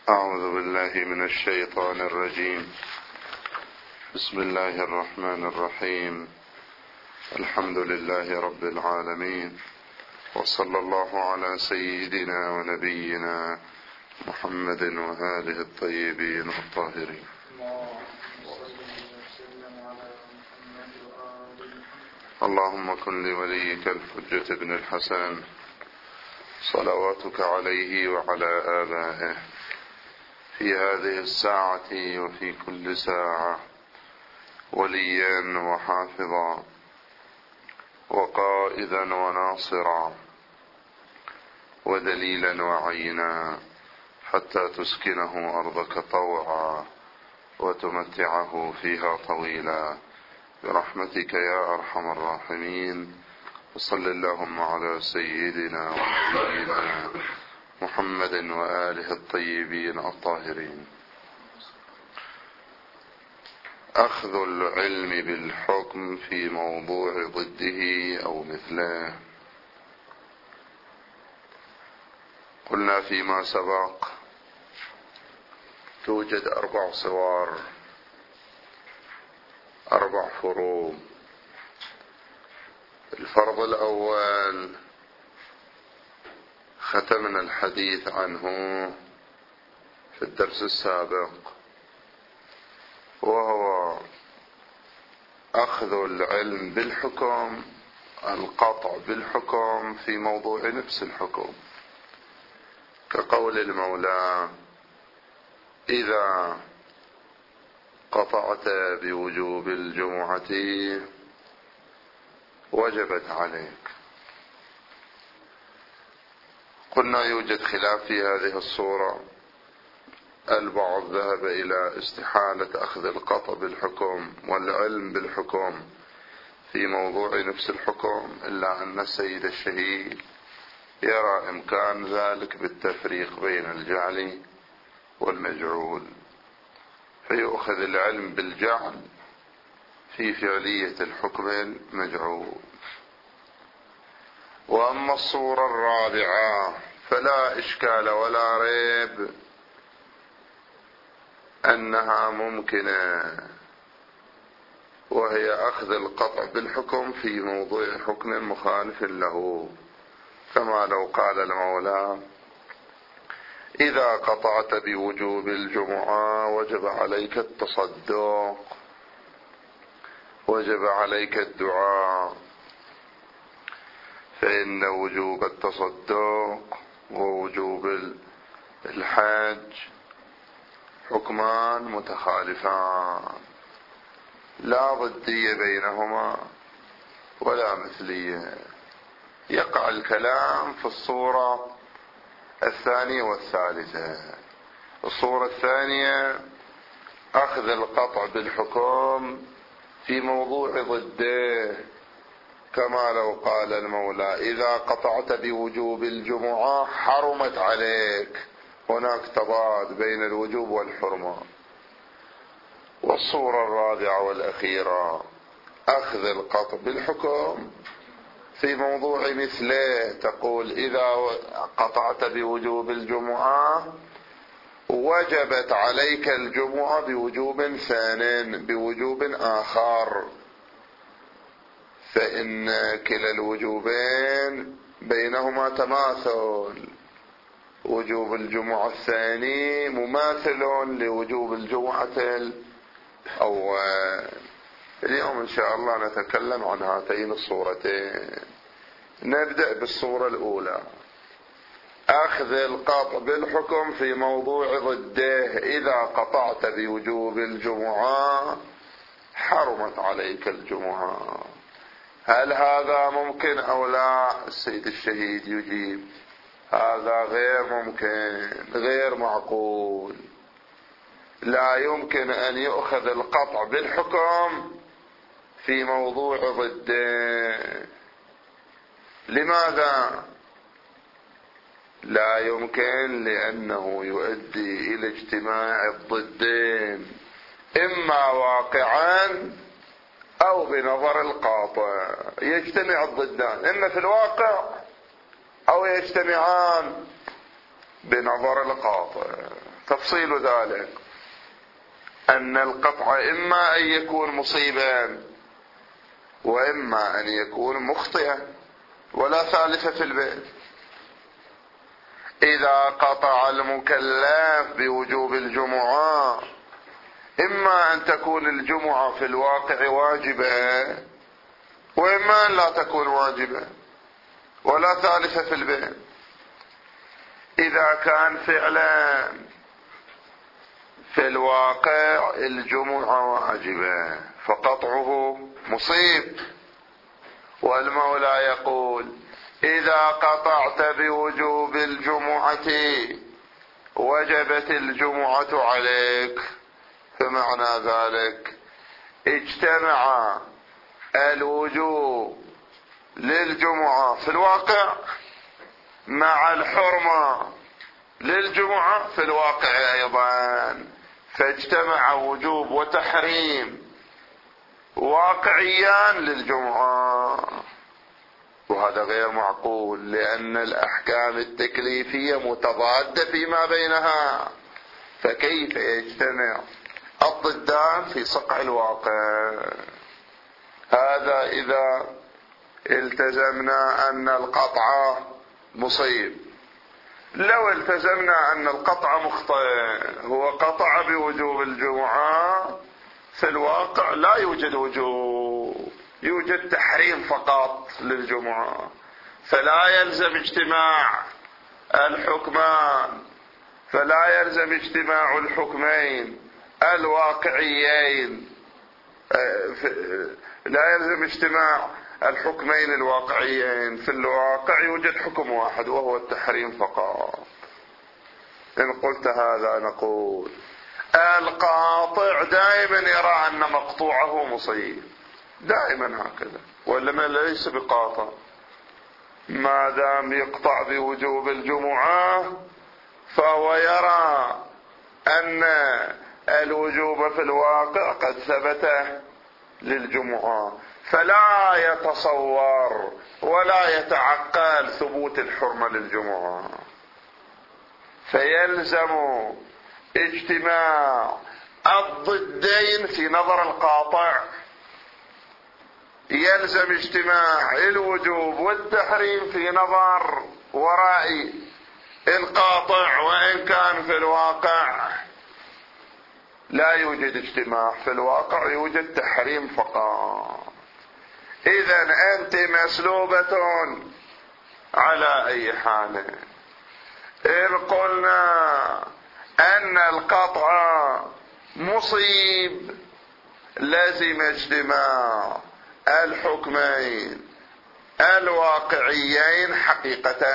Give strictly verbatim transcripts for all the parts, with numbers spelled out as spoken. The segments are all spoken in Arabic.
أعوذ بالله من الشيطان الرجيم. بسم الله الرحمن الرحيم. الحمد لله رب العالمين، وصلى الله على سيدنا ونبينا محمد وآله الطيبين الطاهرين. اللهم كن لوليك الحجة بن الحسن صلواتك عليه وعلى آبائه في هذه الساعة وفي كل ساعة وليا وحافظا وقائدا وناصرا ودليلا وعينا، حتى تسكنه أرضك طوعا وتمتعه فيها طويلا برحمتك يا أرحم الراحمين. وصل اللهم على سيدنا ونبينا محمد وآله الطيبين الطاهرين. أخذ العلم بالحكم في موضوع ضده أو مثله. قلنا فيما سبق توجد أربع صور، أربع فروض. الفرض الأول ختمنا الحديث عنه في الدرس السابق، وهو أخذ العلم بالحكم، القطع بالحكم في موضوع نفس الحكم، كقول المولى: إذا قطعت بوجوب الجمعة وجبت عليك. قلنا يوجد خلاف في هذه الصورة، البعض ذهب إلى استحالة أخذ القطع بالحكم والعلم بالحكم في موضوع نفس الحكم، إلا أن السيد الشهيد يرى إمكان ذلك بالتفريق بين الجعل والمجعول، فيؤخذ العلم بالجعل في فعلية الحكم المجعول. وأما الصورة الرابعة فلا إشكال ولا ريب أنها ممكنة، وهي أخذ القطع بالحكم في موضوع حكم مخالف له، كما لو قال المولى: إذا قطعت بوجوب الجمعة وجب عليك التصدق، وجب عليك الدعاء، فإن وجوب التصدق ووجوب الحج حكمان متخالفان، لا ضدية بينهما ولا مثلية. يقع الكلام في الصورة الثانية والثالثة. الصورة الثانية أخذ القطع بالحكم في موضوع ضده، كما لو قال المولى: إذا قطعت بوجوب الجمعة حرمت عليك. هناك تضاد بين الوجوب والحرمة. والصورة الرابعة والأخيرة أخذ القطع بالحكم في موضوع مثله، تقول: إذا قطعت بوجوب الجمعة وجبت عليك الجمعة بوجوب ثان، بوجوب آخر، فإن كلا الوجوبين بينهما تماثل. وجوب الجمعة الثاني مماثل لوجوب الجمعة الأول. اليوم إن شاء الله نتكلم عن هاتين الصورتين. نبدأ بالصورة الأولى، أخذ القطع بالحكم في موضوع ضده. إذا قطعت بوجوب الجمعة حرمت عليك الجمعة. هل هذا ممكن أو لا؟ السيد الشهيد يجيب: هذا غير ممكن، غير معقول، لا يمكن أن يؤخذ القطع بالحكم في موضوع ضده. لماذا لا يمكن؟ لأنه يؤدي إلى اجتماع الضدين، إما واقعا أو بنظر القاطع. يجتمع الضدان إما في الواقع أو يجتمعان بنظر القاطع. تفصيل ذلك أن القطع إما أن يكون مصيبا وإما أن يكون مخطئا، ولا ثالث في البيت. إذا قطع المكلف بوجوب الجمعة إما أن تكون الجمعة في الواقع واجبة وإما أن لا تكون واجبة، ولا ثالث في البيت. إذا كان فعلا في الواقع الجمعة واجبة فقطعه مصيب، والمولى يقول: إذا قطعت بوجوب الجمعة وجبت الجمعة عليك. فمعنى ذلك اجتمع الوجوب للجمعة في الواقع مع الحرمة للجمعة في الواقع أيضا، فاجتمع وجوب وتحريم واقعيان للجمعة، وهذا غير معقول، لأن الأحكام التكليفية متضادة فيما بينها، فكيف يجتمع الضدان في صقع الواقع؟ هذا إذا التزمنا أن القطع مصيب. لو التزمنا أن القطع مخطئ، هو قطع بوجوب الجمعة، في الواقع لا يوجد وجوب، يوجد تحريم فقط للجمعة، فلا يلزم اجتماع الحكمان، فلا يلزم اجتماع الحكمين الواقعيين، لا يلزم اجتماع الحكمين الواقعيين. في الواقع يوجد حكم واحد وهو التحريم فقط. إن قلت هذا نقول القاطع دائما يرى أن مقطوعه مصيب، دائما هكذا، ولما ليس بقاطع، ما دام يقطع بوجوب الجمعة فهو يرى أن الوجوب في الواقع قد ثبت للجمعة، فلا يتصور ولا يتعقل ثبوت الحرمة للجمعة، فيلزم اجتماع الضدين في نظر القاطع، يلزم اجتماع الوجوب والتحريم في نظر ورائي القاطع، وإن كان في الواقع لا يوجد اجتماع، في الواقع يوجد تحريم فقط. إذن أنت مسلوبة على أي حال. إن قلنا أن القطع مصيب لازم اجتماع الحكمين الواقعيين حقيقة.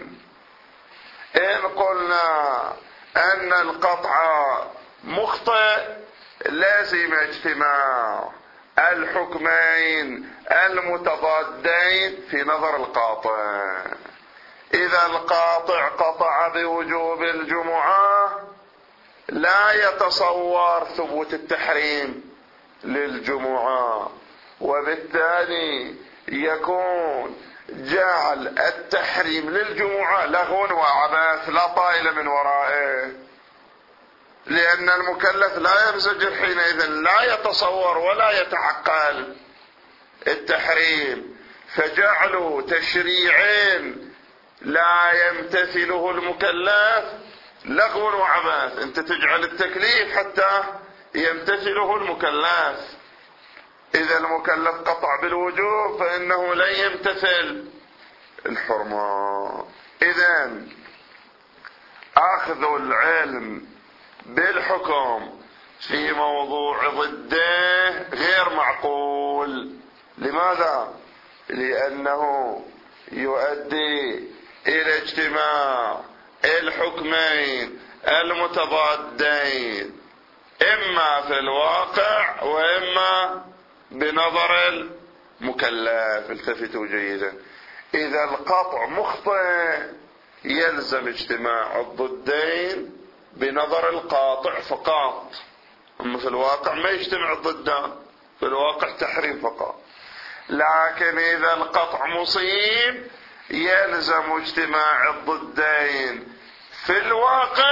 إن قلنا أن القطع مخطئ لازم اجتماع الحكمين المتضادين في نظر القاطع. إذا القاطع قطع بوجوب الجمعة لا يتصور ثبوت التحريم للجمعة، وبالتالي يكون جعل التحريم للجمعة لغو وعبث لا طائل من ورائه، لأن المكلف لا ينزجر حينئذ، لا يتصور ولا يتعقل التحريم، فجعلوا تشريعين لا يمتثله المكلف لغو وعبث. انت تجعل التكليف حتى يمتثله المكلف، إذا المكلف قطع بالوجوب فإنه لن يمتثل الحرمة. إذن أخذ العلم بالحكم في موضوع ضده غير معقول. لماذا؟ لأنه يؤدي إلى اجتماع الحكمين المتضادين إما في الواقع وإما بنظر المكلف. التفتوا جيدا، إذا القطع مخطئ يلزم اجتماع الضدين بنظر القاطع فقط، أما في الواقع ما يجتمع الضدان، في الواقع تحريم فقط. لكن إذا القطع مصيب يلزم اجتماع الضدين في الواقع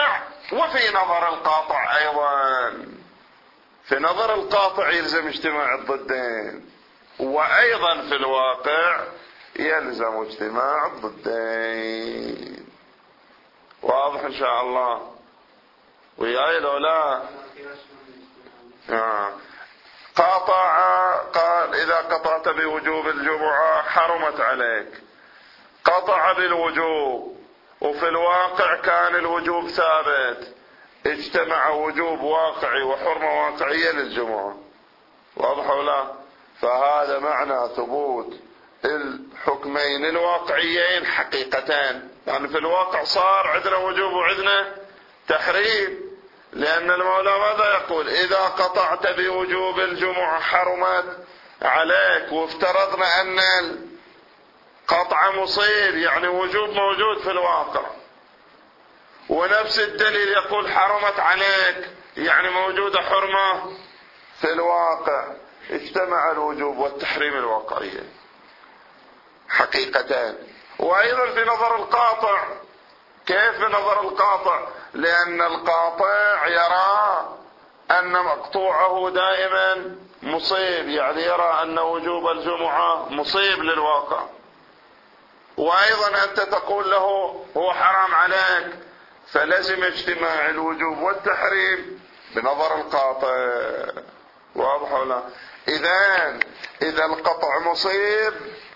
وفي نظر القاطع أيضا، في نظر القاطع يلزم اجتماع الضدين، وأيضا في الواقع يلزم اجتماع الضدين. واضح إن شاء الله وياي لو لا؟ آه. قاطع، قال إذا قطعت بوجوب الجمعة حرمت عليك، قطع بالوجوب وفي الواقع كان الوجوب ثابت، اجتمع وجوب واقعي وحرمة واقعية للجمعة. واضح ولا؟ فهذا معنى ثبوت الحكمين الواقعيين حقيقتان، يعني في الواقع صار عندنا وجوب وعندنا تحريم، لأن المولى ماذا يقول؟ إذا قطعت بوجوب الجمعة حرمت عليك، وافترضنا أن القطع مصيب يعني وجوب موجود في الواقع، ونفس الدليل يقول حرمت عليك يعني موجودة حرمة في الواقع، اجتمع الوجوب والتحريم الواقعي حقيقتان. وأيضا في نظر القاطع، كيف في نظر القاطع؟ لأن القاطع يرى أن مقطوعه دائما مصيب، يعني يرى أن وجوب الجمعة مصيب للواقع، وأيضا أنت تقول له هو حرام عليك، فلزم اجتماع الوجوب والتحريم بنظر القاطع. واضح ولا؟ إذن إذا القطع مصيب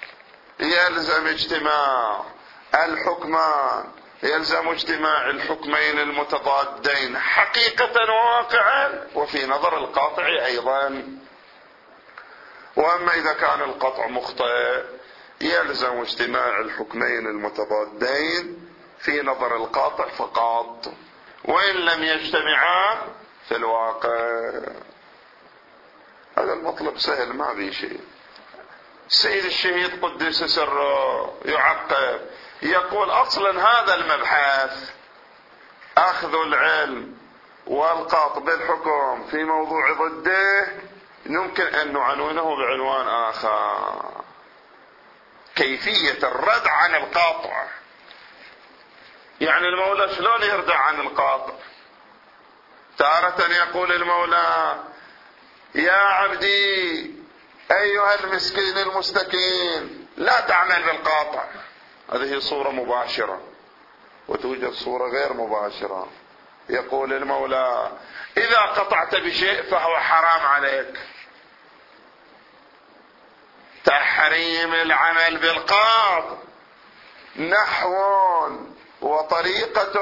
يلزم اجتماع الحكمان، يلزم اجتماع الحكمين المتضادين حقيقة وواقعا وفي نظر القاطع أيضا. وأما إذا كان القطع مخطئ يلزم اجتماع الحكمين المتضادين في نظر القاطع فقط، وإن لم يجتمعا في الواقع. هذا المطلب سهل ما به شيء. السيد الشهيد قدس سره يعقب يقول اصلا هذا المبحث اخذ العلم والقاط بالحكم في موضوع ضده يمكن ان نعنونه بعنوان اخر، كيفية الردع عن القاطع. يعني المولى شلون يردع عن القاطع؟ تارة يقول المولى يا عبدي أيها المسكين المستكين لا تعمل بالقاطع، هذه صورة مباشرة، وتوجد صورة غير مباشرة. يقول المولى إذا قطعت بشيء فهو حرام عليك، تحريم العمل بالقاطع نحو وطريقة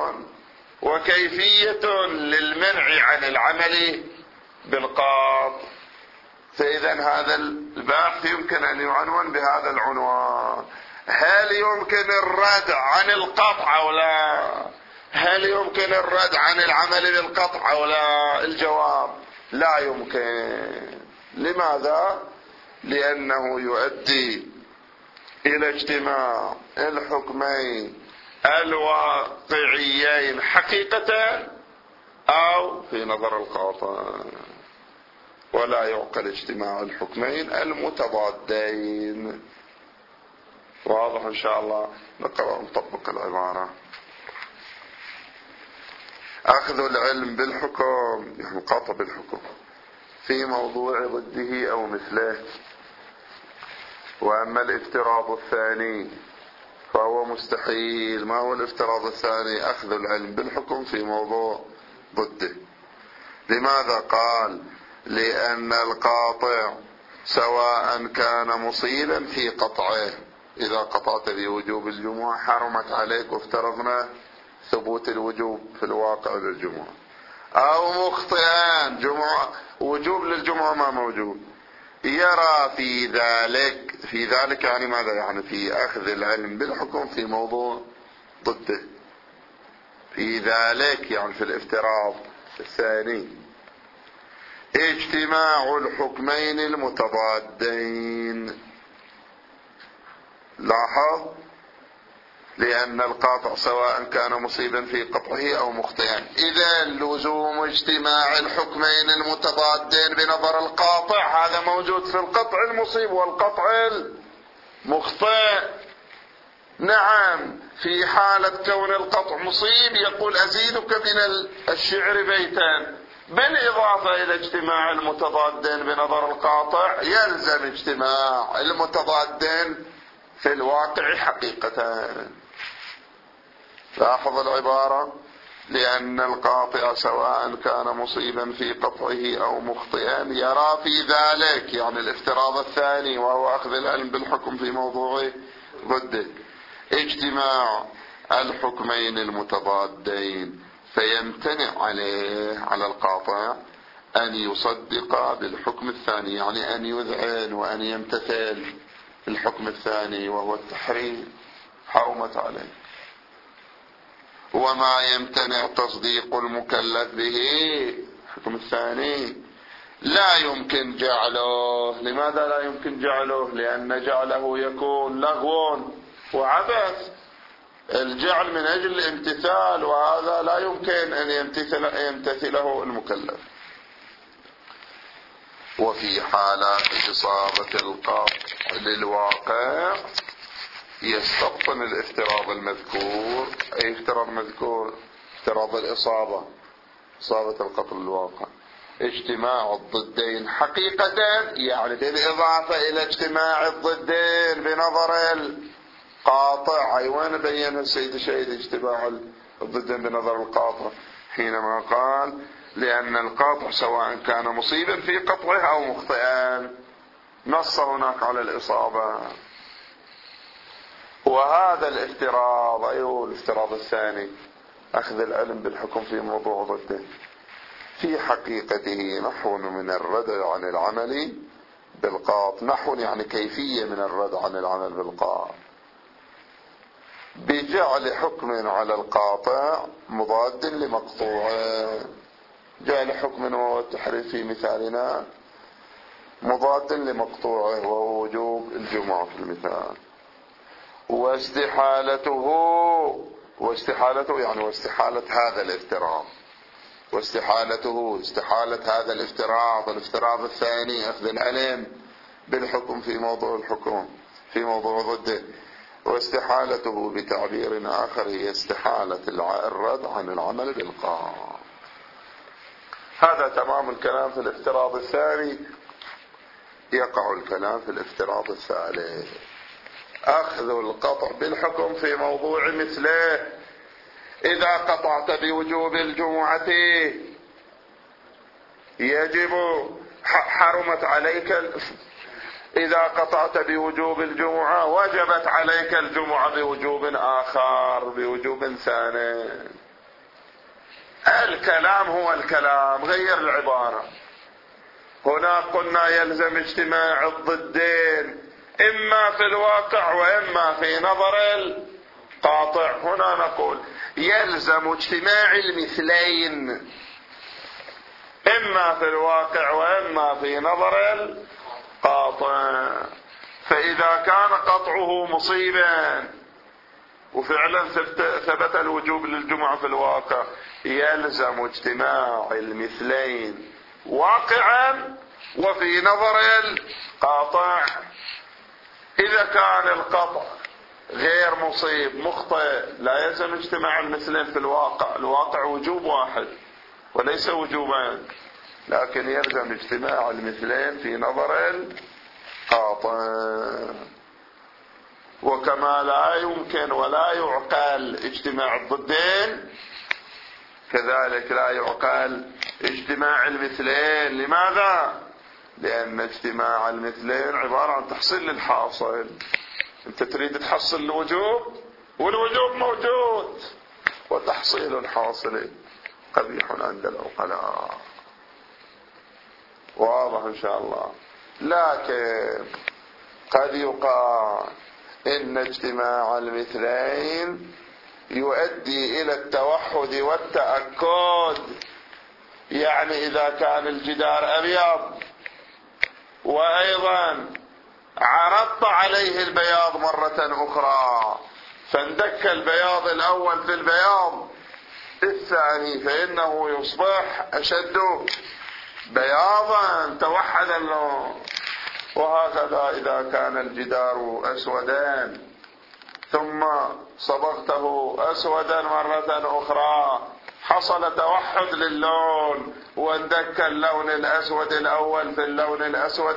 وكيفية للمنع عن العمل بالقاطع. فإذا هذا البحث يمكن أن يعنون بهذا العنوان: هل يمكن الردع عن القطع أو لا؟ هل يمكن الردع عن العمل بالقطع أو لا؟ الجواب لا يمكن. لماذا؟ لأنه يؤدي إلى اجتماع الحكمين الواقعيين حقيقة أو في نظر القاطع، ولا يعقل اجتماع الحكمين المتضادين. واضح إن شاء الله؟ نقرأ ونطبق العبارة. أخذ العلم بالحكم يعني قاطع بالحكم في موضوع ضده أو مثله. وأما الافتراض الثاني فهو مستحيل. ما هو الافتراض الثاني؟ أخذ العلم بالحكم في موضوع ضده. لماذا قال؟ لأن القاطع سواء كان مصيبا في قطعه، إذا قطعت بوجوب الجمعة حرمت عليك وافترضنا ثبوت الوجوب في الواقع للجمعة، أو مخطئا جمعة وجوب للجمعة ما موجود، يرى في ذلك في ذلك يعني ماذا؟ يعني في أخذ العلم بالحكم في موضوع ضده. في ذلك يعني في الافتراض الثاني اجتماع الحكمين المتضادين. لاحظ، لأن القاطع سواء كان مصيبا في قطعه أو مخطئا. إذا لزوم اجتماع الحكمين المتضادين بنظر القاطع هذا موجود في القطع المصيب والقطع المخطئ. نعم، في حالة كون القطع مصيب يقول أزيدك من الشعر بيتان، بالإضافة إلى اجتماع المتضادين بنظر القاطع يلزم اجتماع المتضادين في الواقع حقيقة. لاحظ العبارة: لأن القاطع سواء كان مصيبا في قطعه أو مخطئا يرى في ذلك، يعني الافتراض الثاني وهو أخذ العلم بالحكم في موضوع ضده، اجتماع الحكمين المتضادين، فيمتنع عليه على القاطع أن يصدق بالحكم الثاني، يعني أن يذعن وأن يمتثل الحكم الثاني وهو التحريم، حرمت عليه. وما يمتنع تصديق المكلف به الحكم الثاني لا يمكن جعله. لماذا لا يمكن جعله؟ لأن جعله يكون لغو وعبث، الجعل من أجل الامتثال، وهذا لا يمكن أن يمتثل يمتثله المكلف. وفي حالة إصابة القطع للواقع يستبطن الافتراض المذكور. أي افتراض مذكور؟ افتراض الإصابة، إصابة القطع للواقع، اجتماع الضدين حقيقة، يعني بالإضافة إلى اجتماع الضدين بنظر القاطع. أي وين بين السيد الشهيد اجتماع الضدين بنظر القاطع؟ حينما قال: لأن القاطع سواء كان مصيبا في قطعه أو مخطئا، نص هناك على الإصابة. وهذا الافتراض، أيوه الافتراض الثاني، أخذ العلم بالحكم في موضوع ضده، في حقيقته نحو من الرد عن العمل بالقاطع. نحو يعني كيفية من الرد عن العمل بالقاطع، بجعل حكم على القاطع مضاد لمقطوعه. جعل حكم وهو التحريم في مثالنا مضاد لمقطوعه وهو وجوب الجمعة في المثال. واستحالته، واستحالته يعني واستحالة هذا الافتراض، واستحالته استحالة هذا الافتراض، الافتراض الثاني أخذ العلم بالحكم في موضوع الحكم في موضوع ضده. واستحالته بتعبير آخر هي استحالة الرد عن العمل بالقاطع. هذا تمام الكلام في الافتراض الثاني. يقع الكلام في الافتراض الثالث: أخذ القطع بالحكم في موضوع مثله. إذا قطعت بوجوب الجمعة يجب حرمت عليك، إذا قطعت بوجوب الجمعة وجبت عليك الجمعة بوجوب آخر، بوجوب ثاني. الكلام هو الكلام، غير العبارة. هنا قلنا يلزم اجتماع الضدين إما في الواقع وإما في نظر القاطع. هنا نقول يلزم اجتماع المثلين إما في الواقع وإما في نظر القاطع. فإذا كان قطعه مصيبا وفعلا ثبت الوجوب للجمعة في الواقع، يلزم اجتماع المثلين واقعا وفي نظر القاطع. إذا كان القطع غير مصيب مخطئ لا يلزم اجتماع المثلين في الواقع. الواقع وجوب واحد وليس وجوبان، لكن يلزم اجتماع المثلين في نظر القاطع. وكما لا يمكن ولا يعقل اجتماع الضدين، كذلك لا يعقل اجتماع المثلين. لماذا؟ لأن اجتماع المثلين عبارة عن تحصيل للحاصل. أنت تريد تحصل الوجوب والوجوب موجود، وتحصيل الحاصل قبيح عند العقلاء. واضح إن شاء الله. لكن قد يقال إن اجتماع المثلين يؤدي إلى التوحد والتأكد. يعني إذا كان الجدار أبيض وأيضا عرضت عليه البياض مرة أخرى فاندك البياض الأول في البياض الثاني، فإنه يصبح أشد بياضا توحد اللون. وهكذا إذا كان الجدار أسودان ثم صبغته أسودا مرة أخرى حصل توحد للون، واندك اللون الأسود الأول في اللون الأسود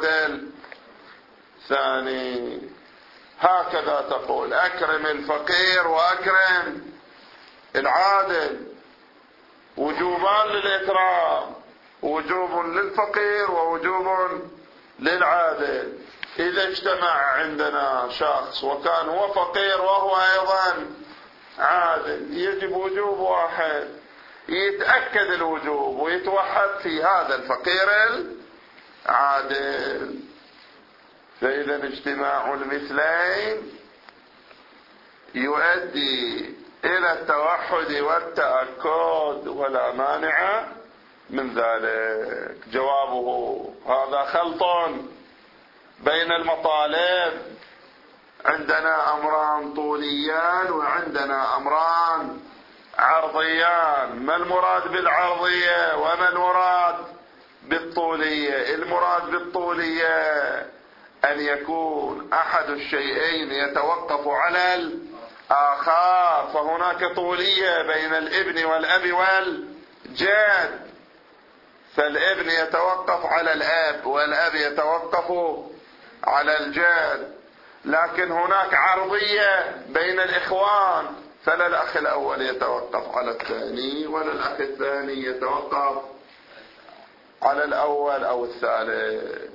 الثاني. هكذا تقول: أكرم الفقير وأكرم العادل. وجوبان للإكرام، وجوب للفقير ووجوب للعادل. إذا اجتمع عندنا شخص وكان هو فقير وهو أيضا عادل، يجب وجوب واحد، يتأكد الوجوب ويتوحد في هذا الفقير العادل. فإذا اجتماع المثلين يؤدي إلى التوحد والتأكد، ولا مانع من ذلك. جوابه: هذا خلط بين المطالب. عندنا أمران طوليان وعندنا أمران عرضيان. ما المراد بالعرضية وما المراد بالطولية؟ المراد بالطولية أن يكون أحد الشيئين يتوقف على الآخر، فهناك طولية بين الابن والأب والجد، فالابن يتوقف على الأب والأب يتوقف على الجد. لكن هناك عرضية بين الإخوان، فلا الأخ الأول يتوقف على الثاني ولا الأخ الثاني يتوقف على الأول أو الثالث.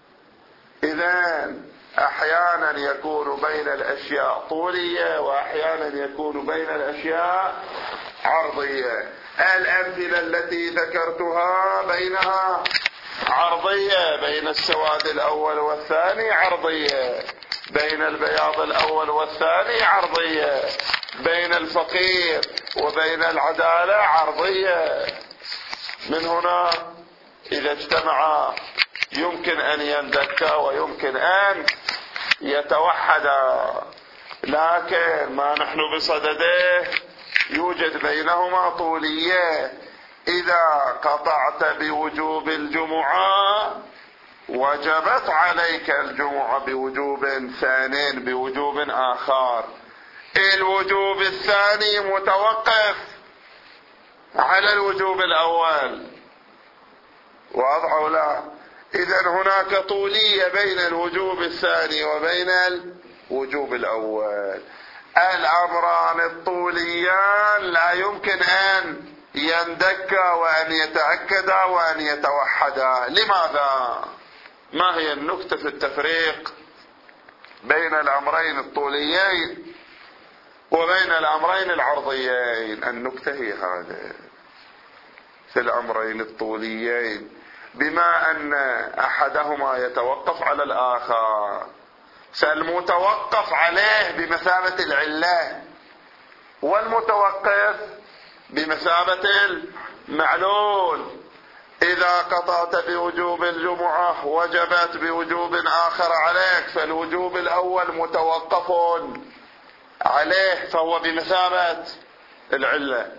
إذن أحيانا يكون بين الأشياء طولية وأحيانا يكون بين الأشياء عرضية. الأمثلة التي ذكرتها بينها عرضية، بين السواد الأول والثاني عرضية، بين البياض الأول والثاني عرضية، بين الفقير وبين العدالة عرضية. من هنا إذا اجتمعا يمكن أن يندكا ويمكن أن يتوحدا، لكن ما نحن بصدده يوجد بينهما طولية. إذا قطعت بوجوب الجمعة وجبت عليك الجمعة بوجوب ثاني، بوجوب آخر. الوجوب الثاني متوقف على الوجوب الأول، واضح أو لا؟ إذن هناك طولية بين الوجوب الثاني وبين الوجوب الأول. الأمران الطوليان لا يمكن أن يندكا وأن يتأكدا وأن يتوحدا. لماذا؟ ما هي النكتة في التفريق بين الأمرين الطوليين وبين الأمرين العرضيين؟ النكتة هي هذه: في الأمرين الطوليين بما أن أحدهما يتوقف على الآخر، فالمتوقف عليه بمثابة العلة، والمتوقف بمثابة المعلول. إذا قطعت بوجوب الجمعة وجبت بوجوب آخر عليك، فالوجوب الأول متوقف عليه فهو بمثابة العلة.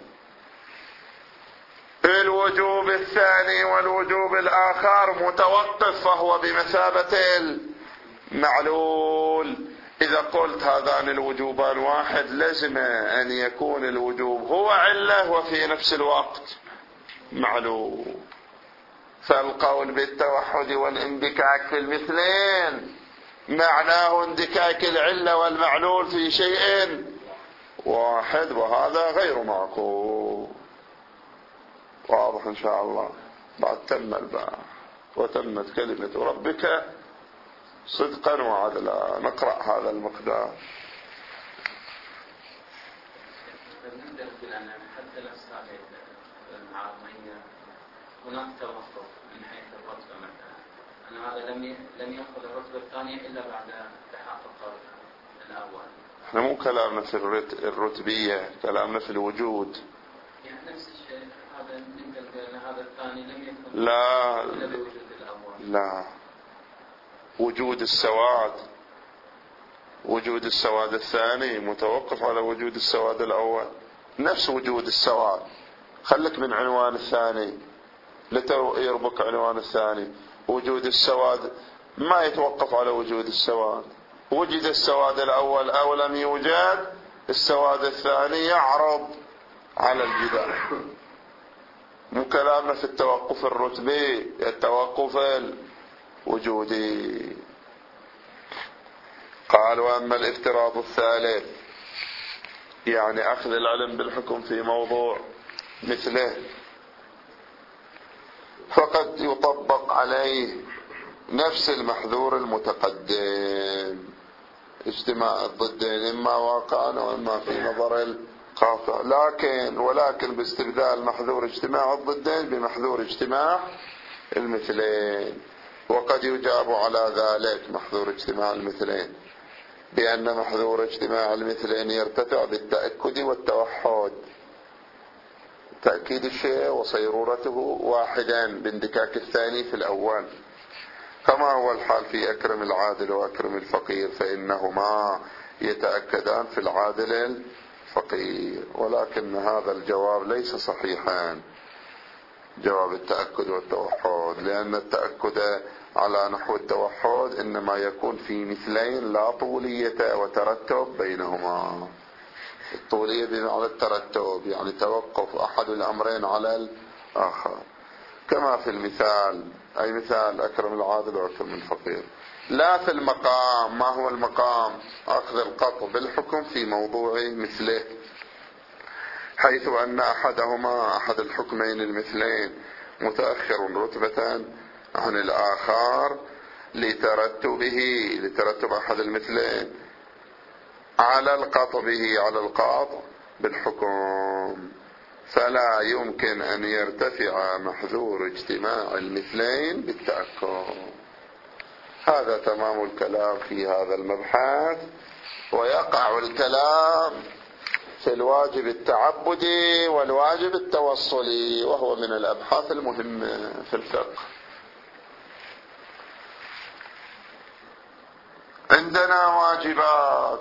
الوجوب الثاني والوجوب الآخر متوقف فهو بمثابة المعلول. إذا قلت هذان الوجوبان واحد، لازم أن يكون الوجوب هو علة وفي نفس الوقت معلول. فالقول بالتوحد والاندكاك في المثلين معناه اندكاك العلة والمعلول في شيء واحد، وهذا غير معقول. واضح إن شاء الله؟ بعد تم الباب وتمت كلمة ربك صدقا وعدلا. نقرأ هذا المقدار. حتى الأسئلة العرضية هناك توقف من حيث الرتبة مثلا، أن هذا لم لم يأخذ الرتبة الثانية إلا بعد تحقق الأول. احنا مو كلامنا في الرتبية، كلامنا في الوجود. يعني نفس الشيء، هذا نقدر بأن هذا الثاني لم يكن لا إلا بوجود الأول. لا، وجود السواد وجود السواد الثاني متوقف على وجود السواد الأول. نفس وجود السواد، خلك من عنوان الثاني لتربك عنوان الثاني. وجود السواد ما يتوقف على وجود السواد. وجد السواد الأول أو لم يوجد السواد الثاني يعرض على الجدار. مو كلامنا في التوقف الرتبي، التوقف الوجودي. قال وأما الافتراض الثالث يعني أخذ العلم بالحكم في موضوع مثله، فقد يطبق عليه نفس المحذور المتقدم، اجتماع الضدين إما واقعا وإما في نظر القاطع، لكن ولكن باستبدال محذور اجتماع الضدين بمحذور اجتماع المثلين. وقد يجاب على ذلك محذور اجتماع المثلين بأن محذور اجتماع المثلين يرتفع بالتأكد والتوحد، تأكيد الشيء وصيرورته واحدا باندكاك الثاني في الأول، كما هو الحال في أكرم العادل وأكرم الفقير، فإنهما يتأكدان في العادل الفقير. ولكن هذا الجواب ليس صحيحا، جواب التأكد والتوحد، لأن التأكد على نحو التوحد إنما يكون في مثلين لا طولية وترتب بينهما. الطولية بمعنى الترتب، يعني توقف أحد الأمرين على الآخر، كما في المثال، أي مثال أكرم العادل وأكرم الفقير. لا في المقام. ما هو المقام؟ أخذ القطع بالحكم في موضوع مثله، حيث أن أحدهما أحد الحكمين المثلين متأخر رتبة عن الآخر لترتبه لترتب أحد المثلين على القطع به على القطع بالحكم، فلا يمكن أن يرتفع محذور اجتماع المثلين بالتأكد. هذا تمام الكلام في هذا المبحث. ويقع الكلام في الواجب التعبدي والواجب التوصلي، وهو من الأبحاث المهمة في الفقه. عندنا واجبات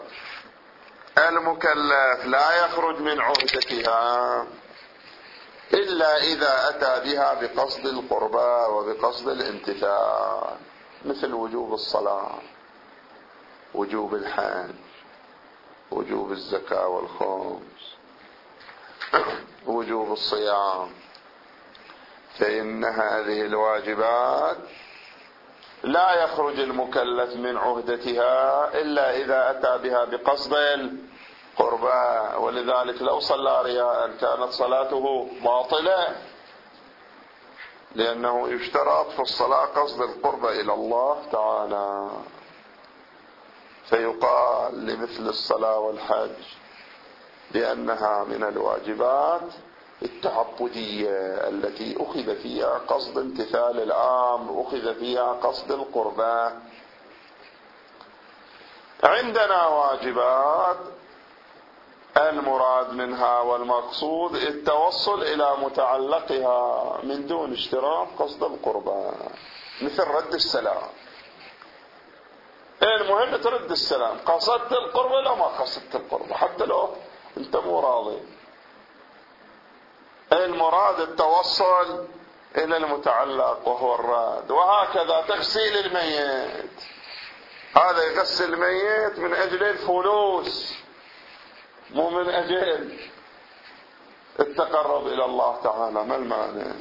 المكلف لا يخرج من عهدتها إلا إذا أتى بها بقصد القربى وبقصد الامتثال، مثل وجوب الصلاة، وجوب الحج، وجوب الزكاة والخمس، وجوب الصيام. فإن هذه الواجبات لا يخرج المكلف من عهدتها إلا إذا أتى بها بقصد القربى، ولذلك لو صلى رياء كانت صلاته باطلة، لأنه يشترط في الصلاة قصد القربى إلى الله تعالى. فيقال لمثل الصلاة والحج لأنها من الواجبات التعبدية التي أخذ فيها قصد امتثال الأمر، أخذ فيها قصد القربى. عندنا واجبات المراد منها والمقصود التوصل إلى متعلقها من دون اشتراط قصد القربى، مثل رد السلام. المهم ترد السلام، قصدت القربة لو ما قصدت القربة، حتى لو انت مو راضي. المراد التوصل إلى المتعلق وهو الراد. وهكذا تغسيل الميت، هذا يغسل الميت من أجل الفلوس، مو من أجل التقرب إلى الله تعالى. ما المعنى؟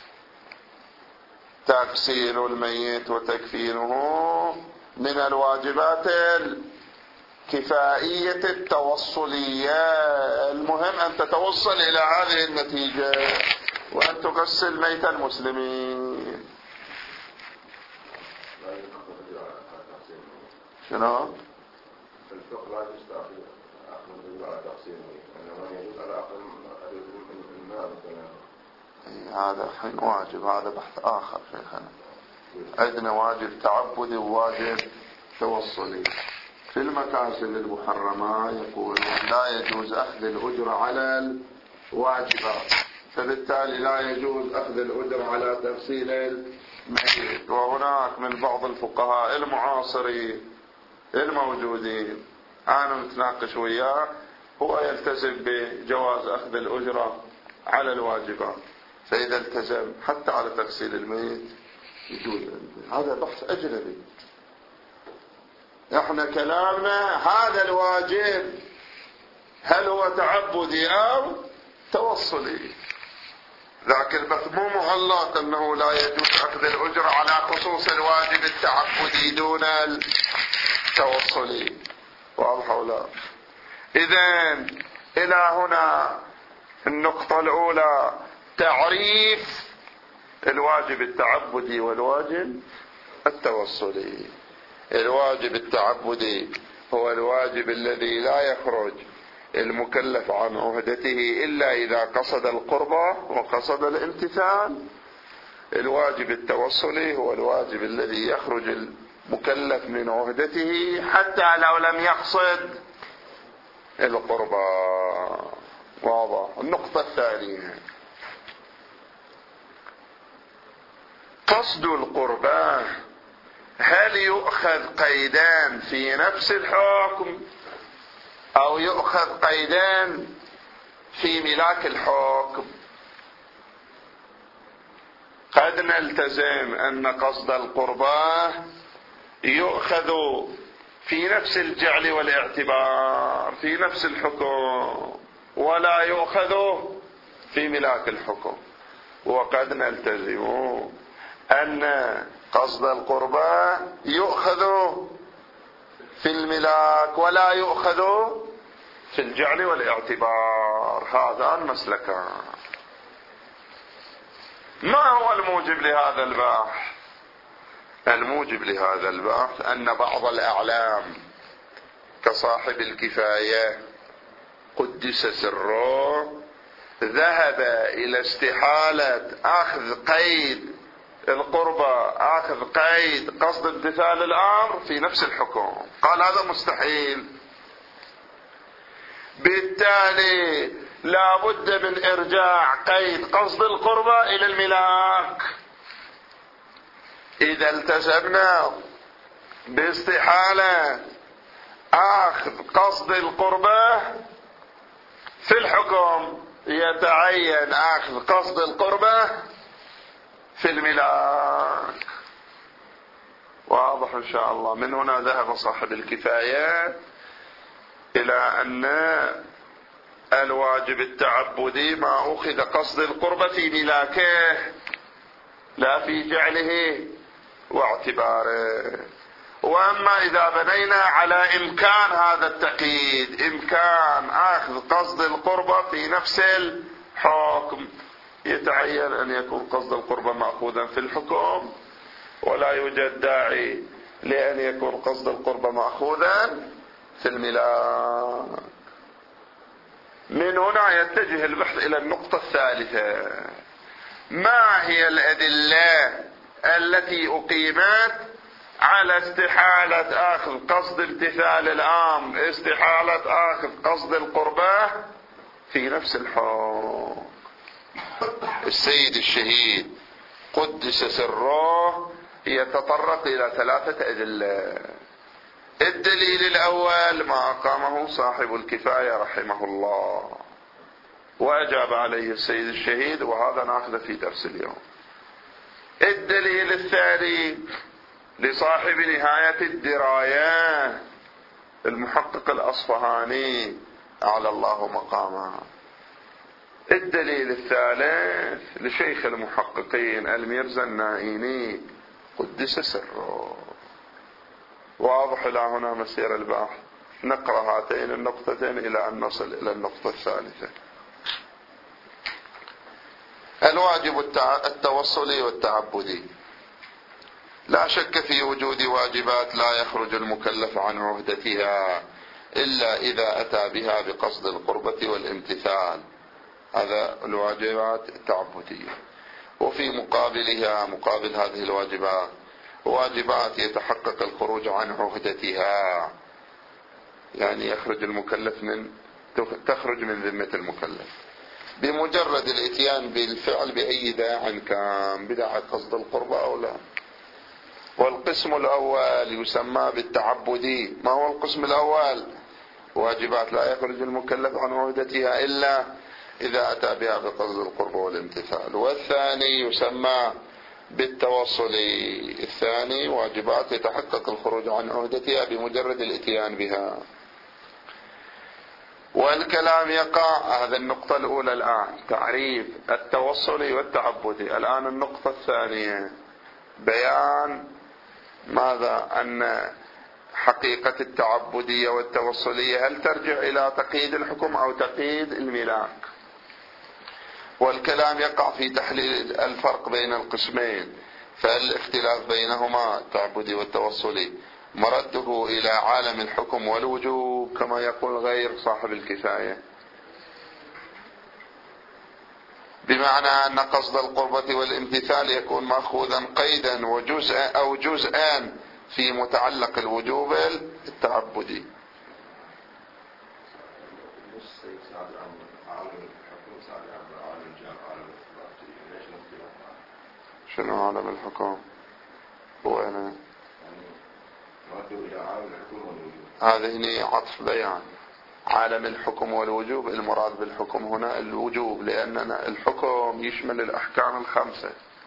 تغسيل الميت وتكفينه من الواجبات الكفائية التوصلية. المهم أن تتوصل إلى هذه النتيجة وأن تغسل ميت المسلمين. شنو؟ الفقه لا يستأخذ أخذ على تقسيمه، إنما يجوز على أخذ المال. هذا الحين واجب، هذا بحث آخر شيخنا. عندنا واجب تعبدي وواجب توصلي. في المكاسب المحرمة يقول لا يجوز أخذ الأجر على الواجبات، فبالتالي لا يجوز أخذ الأجر على تغسيل الميت. وهناك من بعض الفقهاء المعاصرين الموجودين أنا متناقش وياه، هو يلتزم بجواز أخذ الأجرة على الواجبات، فإذا التزم حتى على تغسيل الميت يجوز. هذا بحث أجنبي. احنا كلامنا هذا الواجب هو تعبدي أو توصلي. ذاك البث مو معلق أنه لا يجوز أخذ الأجرة على خصوص الواجب التعبدي دون التوصلي. واضح ولا؟ إذن إلى هنا النقطة الأولى تعريف الواجب التعبدي والواجب التوصلي. الواجب التعبدي هو الواجب الذي لا يخرج المكلف عن عهدته إلا إذا قصد القربة وقصد الامتثال. الواجب التوصلي هو الواجب الذي يخرج المكلف من عهدته حتى لو لم يقصد القربة. واضح. النقطة الثانية قصد القربة، هل يؤخذ قيدان في نفس الحكم أو يؤخذ قيدان في ملاك الحكم؟ قد نلتزم أن قصد القربة يؤخذ في نفس الجعل والاعتبار في نفس الحكم ولا يؤخذ في ملاك الحكم، وقد نلتزم أن قصد القربة يؤخذ في الملاك ولا يؤخذ في الجعل والاعتبار. هذا المسلكان. ما هو الموجب لهذا البحث؟ الموجب لهذا البحث أن بعض الأعلام كصاحب الكفاية قدس سره ذهب إلى استحالة أخذ قيد القربة، أخذ قيد قصد امتثال الأمر في نفس الحكم. قال هذا مستحيل، بالتالي لا بد من إرجاع قيد قصد القربة إلى الملاك. إذا التزمنا باستحالة أخذ قصد القربة في الحكم يتعين أخذ قصد القربة في الملاك. واضح إن شاء الله. من هنا ذهب صاحب الكفاية إلى أن الواجب التعبدي ما أخذ قصد القربة في ملاكه لا في جعله واعتباره. وأما إذا بنينا على إمكان هذا التقييد، إمكان أخذ قصد القربة في نفس الحكم، يتعين أن يكون قصد القربة مأخوذا في الحكم ولا يوجد داعي لأن يكون قصد القربة مأخوذا في الملاك. من هنا يتجه البحث إلى النقطة الثالثة: ما هي الأدلة التي أقيمت على استحالة أخذ قصد امتثال الأمر، استحالة أخذ قصد القربة في نفس الحكم؟ السيد الشهيد قدس سره يتطرق إلى ثلاثة أدلة. الدليل الأول ما أقامه صاحب الكفاية رحمه الله وأجاب عليه السيد الشهيد، وهذا ناخذه في درس اليوم. الدليل الثاني لصاحب نهاية الدراية المحقق الأصفهاني أعلى الله مقامه. الدليل الثالث لشيخ المحققين الميرزا النائيني قدس سره. واضح إلى هنا مسير البحث. نقرأ هاتين النقطتين إلى أن نصل إلى النقطة الثالثة. الواجب التوصلي والتعبدي. لا شك في وجود واجبات لا يخرج المكلف عن عهدتها إلا إذا أتى بها بقصد القربة والامتثال، هذا الواجبات التعبدية. وفي مقابلها، مقابل هذه الواجبات، واجبات يتحقق الخروج عن عهدتها، يعني يخرج المكلف من تخرج من ذمة المكلف بمجرد الاتيان بالفعل بأي داع كان، بداعة قصد القربة أو لا. والقسم الأول يسمى بالتعبدي. ما هو القسم الأول؟ واجبات لا يخرج المكلف عن عهدتها إلا إذا أتى بها بقصد القربة والامتثال. والثاني يسمى بالتوصلي. الثاني واجبات يتحقق الخروج عن عهدتها بمجرد الاتيان بها. والكلام يقع. هذا النقطة الأولى الآن تعريف التوصلي والتعبدي. الآن النقطة الثانية بيان ماذا أن حقيقة التعبدية والتوصلية هل ترجع إلى تقييد الحكم أو تقييد الملاك. والكلام يقع في تحليل الفرق بين القسمين، فالاختلاف بينهما التعبدي والتوصلي مرده إلى عالم الحكم والوجوب كما يقول غير صاحب الكفاية، بمعنى أن قصد القربة والامتثال يكون مأخوذا قيدا وجزء أو جزءان في متعلق الوجوب التعبدي. شنو عالم الحكم؟ هو أنا هذه هنا عطف بيان. عالم الحكم والوجوب، المراد بالحكم هنا الوجوب، لأننا الحكم يشمل الأحكام الخمسة،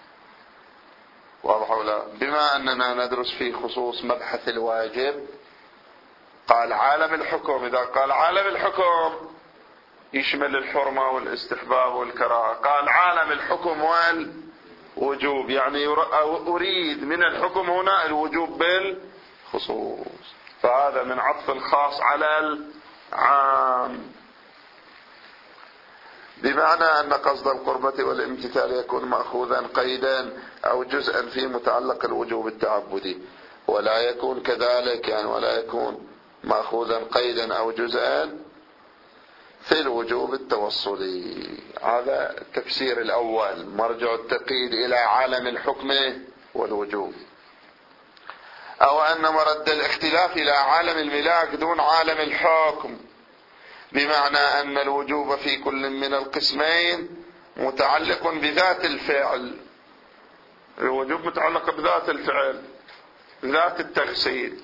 واضح ولا؟ بما أننا ندرس في خصوص مبحث الواجب قال عالم الحكم. إذا قال عالم الحكم يشمل الحرمة والاستحباب والكراهة، قال عالم الحكم والوجوب يعني أريد من الحكم هنا الوجوب بالخصوص، فهذا من عطف الخاص على العام، بمعنى أن قصد القربة والامتثال يكون مأخوذا قيدا أو جزءا في متعلق الوجوب التعبدي، ولا يكون كذلك يعني ولا يكون مأخوذا قيدا أو جزءا في الوجوب التوصلي. هذا التفسير الأول، مرجع التقييد إلى عالم الحكم والوجوب. أو أن مرد الاختلاف إلى عالم الملاك دون عالم الحكم، بمعنى أن الوجوب في كل من القسمين متعلق بذات الفعل. الوجوب متعلق بذات الفعل، ذات التغسيل،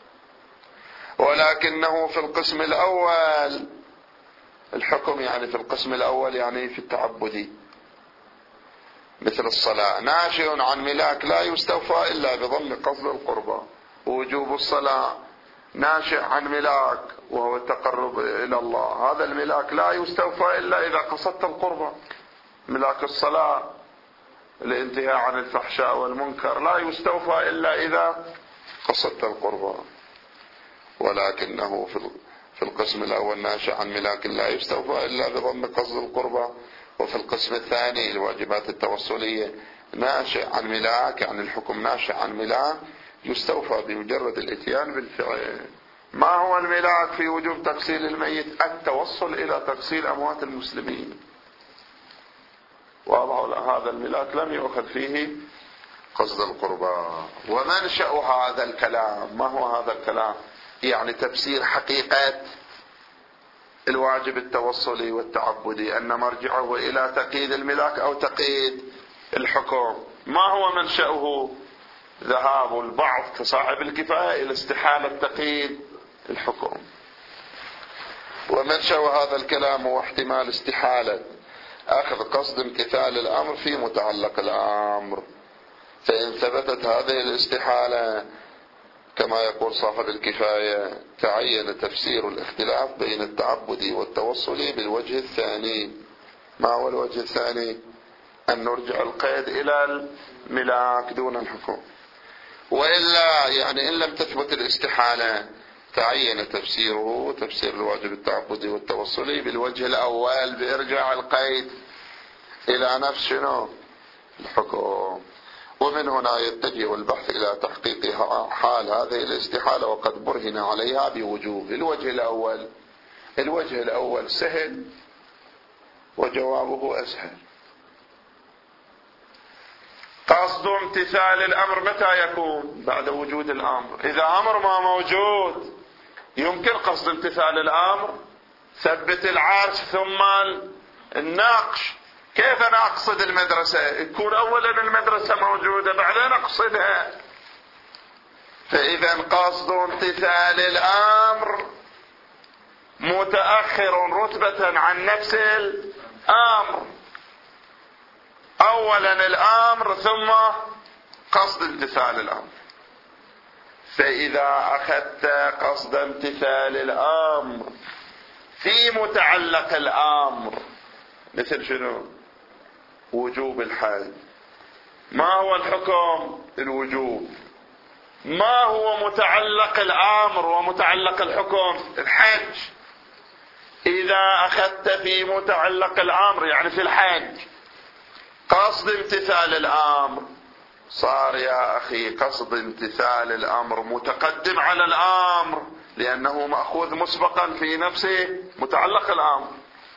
ولكنه في القسم الأول الحكم يعني في القسم الأول يعني في التعبدي مثل الصلاة ناشئ عن ملاك لا يستوفى إلا بضم قصد القربة. وجوب الصلاة ناشئ عن ملاك وهو التقرب إلى الله، هذا الملاك لا يستوفى إلا إذا قصدت القربة. ملاك الصلاة الانتهاء عن الفحشاء والمنكر لا يستوفى إلا إذا قصدت القربة، ولكنه في القسم الأول ناشئ عن ملاك لا يستوفى إلا بضم قصد القربة. وفي القسم الثاني الواجبات التوصلية ناشئ عن ملاك يعني الحكم ناشئ عن ملاك يستوفى بمجرد الاتيان بالفعل. ما هو الملاك في وجوب تغسيل الميت؟ التوصل إلى تغسيل أموات المسلمين، واضح؟ هذا الملاك لم يؤخذ فيه قصد القربى. ومنشأ هذا الكلام ما هو هذا الكلام؟ يعني تفسير حقيقة الواجب التوصلي والتعبدي، أن مرجعه إلى تقييد الملاك أو تقييد الحكم. ما هو منشأه؟ ذهاب البعض كصاحب الكفاية إلى استحالة تقييد الحكم. ومنشأ هذا الكلام هو احتمال استحالة أخذ قصد امتثال الأمر في متعلق الأمر، فإن ثبتت هذه الاستحالة كما يقول صاحب الكفاية تعين تفسير الاختلاف بين التعبدي والتوصلي بالوجه الثاني. ما هو الوجه الثاني؟ أن نرجع القيد إلى الملاك دون الحكم، وإلا يعني إن لم تثبت الاستحالة تعين تفسيره تفسير الواجب التعبدي والتوصلي بالوجه الأول بإرجاع القيد إلى نفس شنو؟ الحكم. ومن هنا يتجه البحث إلى تحقيق حال هذه الاستحالة وقد برهن عليها بوجوب. الوجه الأول الوجه الأول سهل وجوابه أسهل. قصد امتثال الأمر متى يكون؟ بعد وجود الأمر. إذا أمر ما موجود يمكن قصد امتثال الأمر. ثبت العرش ثم النقش. كيف أنا أقصد المدرسة؟ يكون أولا المدرسة موجودة بعدين أقصدها. فإذا قصد امتثال الأمر متأخر رتبة عن نفس الأمر. أولا الأمر ثم قصد امتثال الأمر. فإذا أخذت قصد امتثال الأمر في متعلق الأمر، مثل شنو؟ وجوب الحج. ما هو الحكم؟ الوجوب. ما هو متعلق الأمر ومتعلق الحكم؟ الحج. إذا أخذت في متعلق الأمر يعني في الحج قصد امتثال الأمر، صار يا أخي قصد امتثال الأمر متقدم على الأمر، لأنه مأخوذ مسبقا في نفسه متعلق الأمر،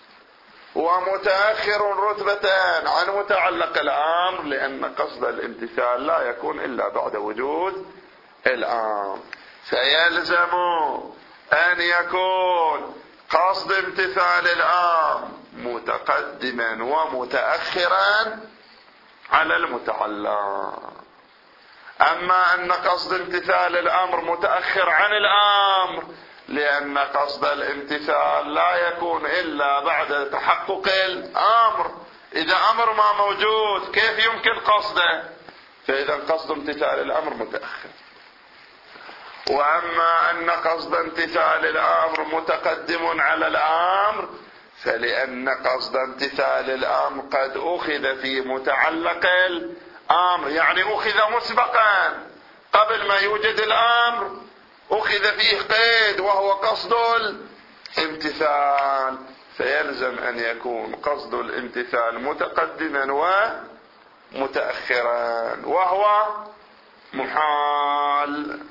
ومتأخر رتبة عن متعلق الأمر، لأن قصد الامتثال لا يكون إلا بعد وجود الأمر. فيلزم أن يكون قصد امتثال الأمر متقدما ومتأخرا على المتعلق. أما أن قصد امتثال الأمر متأخر عن الأمر، لأن قصد الامتثال لا يكون إلا بعد تحقق الأمر. إذا أمر ما موجود كيف يمكن قصده؟ فإذا قصد امتثال الأمر متأخر. وأما أن قصد امتثال الأمر متقدم على الأمر، فلأن قصد امتثال الأمر قد أخذ في متعلق الأمر، يعني أخذ مسبقا قبل ما يوجد الأمر، أخذ فيه قيد وهو قصد الامتثال، فيلزم أن يكون قصد الامتثال متقدما ومتأخرا، وهو محال.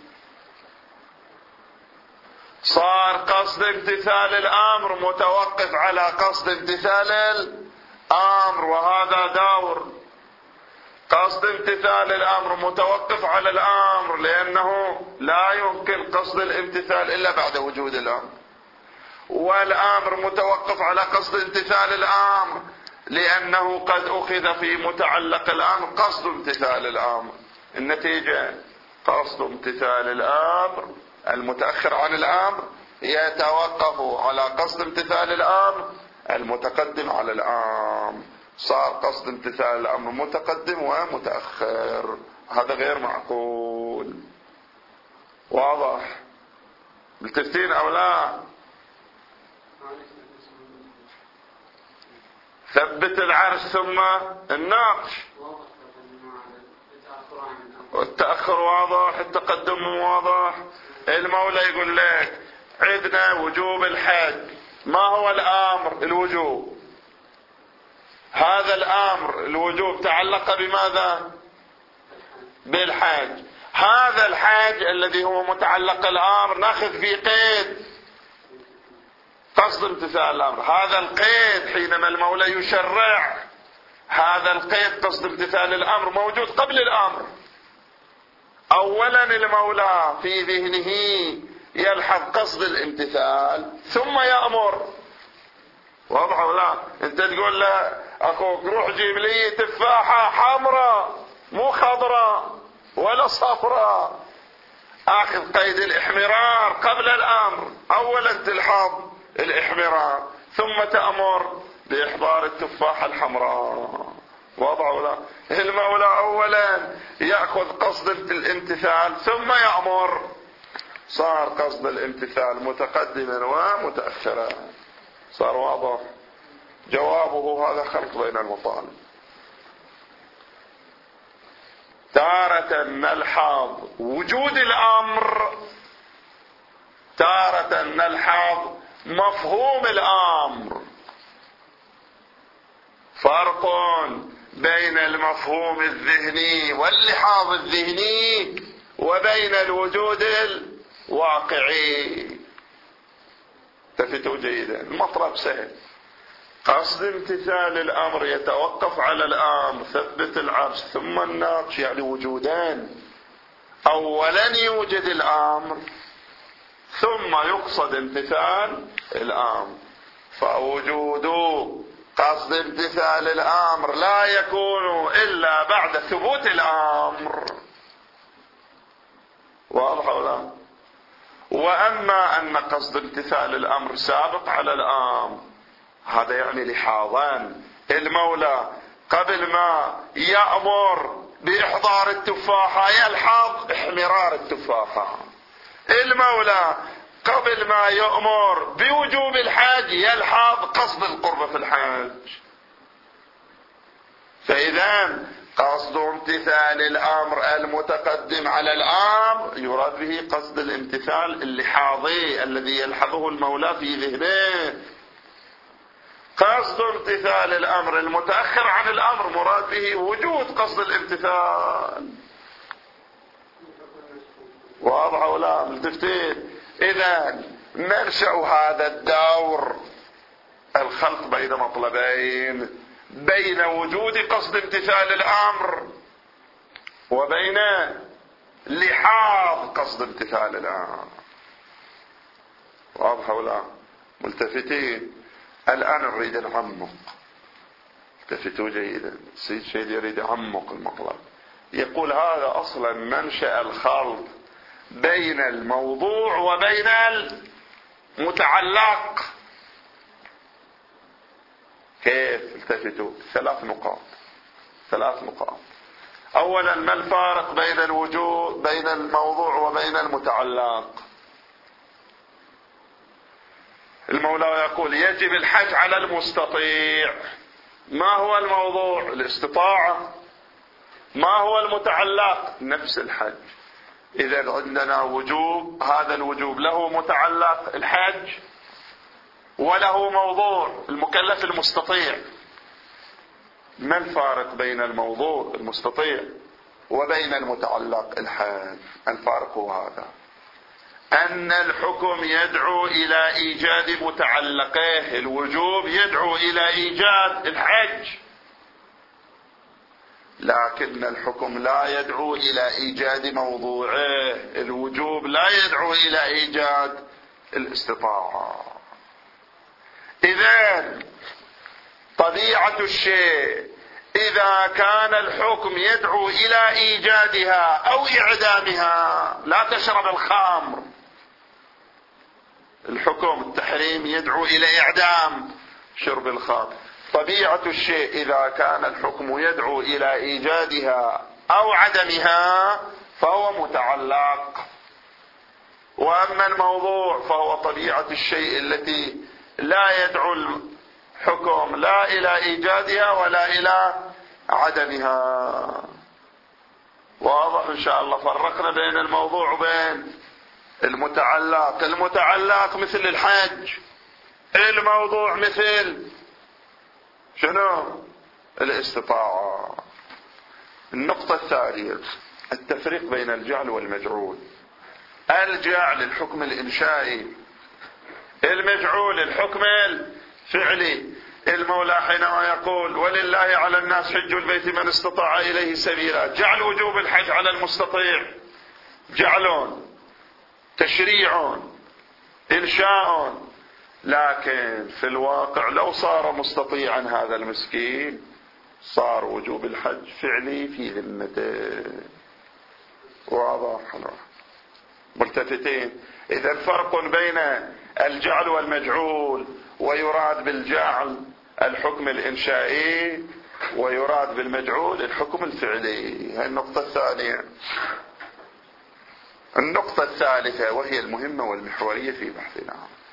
صار قصد امتثال الأمر متوقف على قصد امتثال الأمر، وهذا دور. قصد امتثال الأمر متوقف على الأمر، لأنه لا يمكن قصد الامتثال إلا بعد وجود الأمر. والأمر متوقف على قصد امتثال الأمر، لأنه قد أخذ في متعلق الأمر قصد امتثال الأمر. النتيجة قصد امتثال الأمر المتأخر عن الأمر يتوقف على قصد امتثال الأمر المتقدم على الأمر. صار قصد امتثال الأمر متقدم ومتأخر، هذا غير معقول. واضح؟ بالتفتين أو لا؟ ثبت العرش ثم الناقش. والتأخر واضح، التقدم واضح. المولى يقول لك عندنا وجوب الحج. ما هو الأمر؟ الوجوب. هذا الأمر الوجوب تعلق بماذا؟ بالحج. هذا الحج الذي هو متعلق الأمر ناخذ فيه قيد قصد امتثال الأمر. هذا القيد حينما المولى يشرع، هذا القيد قصد امتثال الأمر موجود قبل الأمر. أولا المولى في ذهنه يلحظ قصد الامتثال ثم يأمر. واضح ولا؟ انت تقول له اخوك روح جيب لي تفاحة حمراء مو خضراء ولا صفراء، اخذ قيد الاحمرار قبل الامر. اولا تلحظ الاحمرار ثم تأمر باحضار التفاحة الحمراء. واضح ولا؟ المولى اولا يأخذ قصد الامتثال ثم يأمر. صار قصد الامتثال متقدما ومتأخرا. صار واضح؟ جوابه هذا خلط بين المطالب. تارة نلحظ وجود الأمر، تارة نلحظ مفهوم الأمر. فرق بين المفهوم الذهني واللحاظ الذهني وبين الوجود الواقعي. التفتوا جيدا، المطلب سهل. قصد امتثال الأمر يتوقف على الأمر، ثبت العرش ثم الناقش، يعني وجودان. أولا يوجد الأمر ثم يقصد امتثال الأمر. فوجود قصد امتثال الأمر لا يكون إلا بعد ثبوت الأمر. واضح ولا؟ وأما أن قصد امتثال الأمر سابق على الأمر، هذا يعني لحاظان. المولى قبل ما يأمر بإحضار التفاحة يلحظ احمرار التفاحة. المولى قبل ما يؤمر بوجوب الحج يلحظ قصد القرب في الحج. فإذا قصد امتثال الأمر المتقدم على الأمر يراد به قصد الامتثال اللحاظي الذي يلحظه المولى في ذهنه. قصد امتثال الأمر المتأخر عن الأمر مراد به وجود قصد الامتثال. واضح ولا ملتفتين؟ إذا منشأ هذا الدور الخلط بين مطلبين، بين وجود قصد امتثال الأمر وبين لحاظ قصد امتثال الأمر. واضح ولا ملتفتين؟ الآن نريد نعمق. التفتوا جيدا. السيد شيد يريد يعمق المطلب. يقول هذا أصلا منشأ الخلط بين الموضوع وبين المتعلق. كيف؟ التفتوا. ثلاث نقاط ثلاث نقاط. أولا، ما الفارق بين الوجود بين الموضوع وبين المتعلق؟ المولى يقول يجب الحج على المستطيع. ما هو الموضوع؟ الاستطاعة. ما هو المتعلق؟ نفس الحج. إذا عندنا وجوب، هذا الوجوب له متعلق الحج وله موضوع المكلف المستطيع. ما الفارق بين الموضوع المستطيع وبين المتعلق الحج؟ الفارق هو هذا، أن الحكم يدعو إلى إيجاد متعلقه. الوجوب يدعو إلى إيجاد الحج، لكن الحكم لا يدعو إلى إيجاد موضوعه. الوجوب لا يدعو إلى إيجاد الاستطاعة. إذن طبيعة الشيء إذا كان الحكم يدعو إلى إيجادها أو إعدامها، لا تشرب الخمر، الحكم التحريم يدعو إلى إعدام شرب الخمر. طبيعة الشيء إذا كان الحكم يدعو إلى إيجادها أو عدمها فهو متعلق. وأما الموضوع فهو طبيعة الشيء التي لا يدعو الحكم لا إلى إيجادها ولا إلى عدمها. واضح إن شاء الله؟ فرقنا بين الموضوع وبين المتعلق. المتعلق مثل الحج، الموضوع مثل شنو؟ الاستطاعة. النقطة الثانية التفريق بين الجعل والمجعول. الجعل الحكم الإنشائي، المجعول الحكم الفعلي. المولى حينما يقول ولله على الناس حج البيت من استطاع إليه سبيلا، جعل وجوب الحج على المستطيع جعل تشريع إنشاء، لكن في الواقع لو صار مستطيعا هذا المسكين صار وجوب الحج فعلي في ذمته. واضح ملتفتين؟ إذا فرق بين الجعل والمجعول، ويراد بالجعل الحكم الإنشائي ويراد بالمجعول الحكم الفعلي. هذه النقطة الثانية. النقطة الثالثة وهي المهمة والمحورية في بحثنا،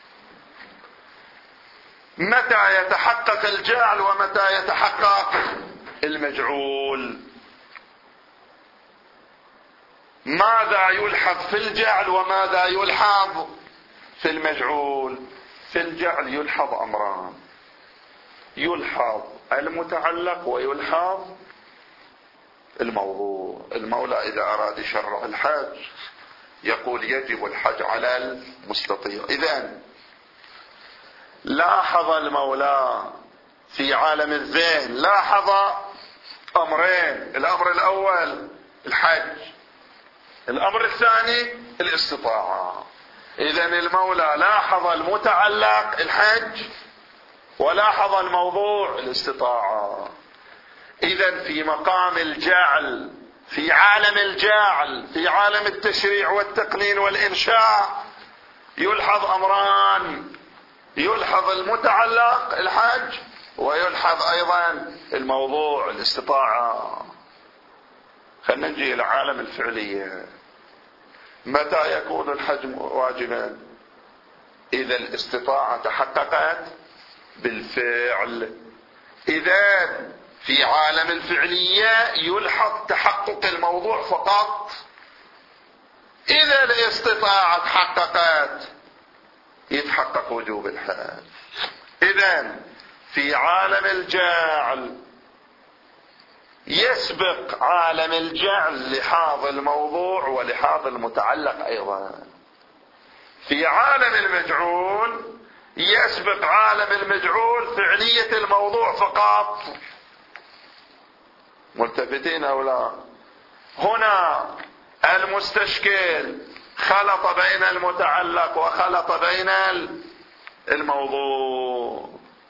متى يتحقق الجعل ومتى يتحقق المجعول؟ ماذا يلحظ في الجعل وماذا يلحظ في المجعول؟ في الجعل يلحظ أمران، يلحظ المتعلق ويلحظ الموضوع. المولى إذا أراد شرع الحج يقول يجب الحج على المستطيع. إذن لاحظ المولى في عالم الذهن، لاحظ أمرين: الأمر الأول الحج، الأمر الثاني الاستطاعة. إذن المولى لاحظ المتعلق الحج ولاحظ الموضوع الاستطاعة. إذن في مقام الجعل، في عالم الجعل، في عالم التشريع والتقنين والإنشاء يلحظ أمران: يلحظ المتعلق الحج ويلحظ أيضا الموضوع الاستطاعة. خلينا نجي إلى عالم الفعلية. متى يكون الحج واجبا؟ إذا الاستطاعة تحققت بالفعل. إذا في عالم الفعلية يلحظ تحقق الموضوع فقط. إذا الاستطاعة تحققت يتحقق وجوب الحال. إذا في عالم الجعل يسبق عالم الجعل لحاظ الموضوع ولحاظ المتعلق أيضا. في عالم المجعول يسبق عالم المجعول فعلية الموضوع فقط. ملتفتين أو لا؟ هنا المستشكل خلط بين المتعلق وخلط بين الموضوع،